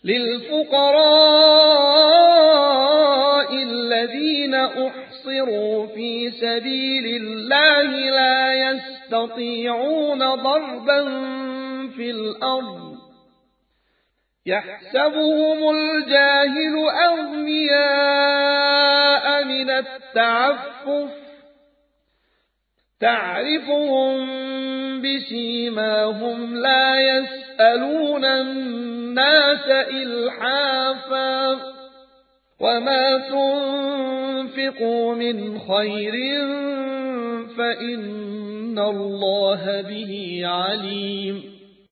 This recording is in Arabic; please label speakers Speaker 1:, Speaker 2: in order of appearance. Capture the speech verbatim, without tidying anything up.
Speaker 1: للفقراء الذين أحصروا في سبيل الله لا يستطيعون ضربا في الأرض يحسبهم الجاهل أغنياء من التعفف تعرفهم بسيماهم لا يسألون الناس إلحافا وما تنفقوا من خير فإن الله به عليم